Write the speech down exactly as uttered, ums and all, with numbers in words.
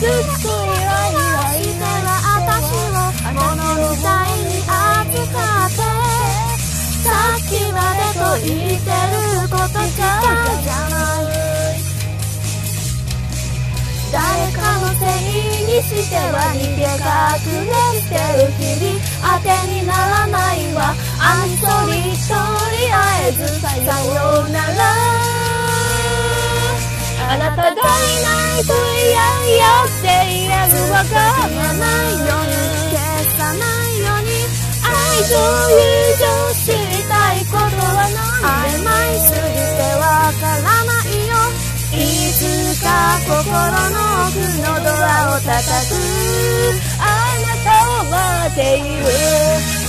ずっとイライラしては私を物みたいに扱ってさっきまでと言ってること違うじゃない誰かのせいにしては逃げ隠れしてる日々当てにならないわあんそりとりあえずさようならあなたがいないと嫌やって言えるわがまないように消さないように愛情友情知りたいことは曖昧すぎてわからないよいつか心の奥のドアを叩くあなたを待っている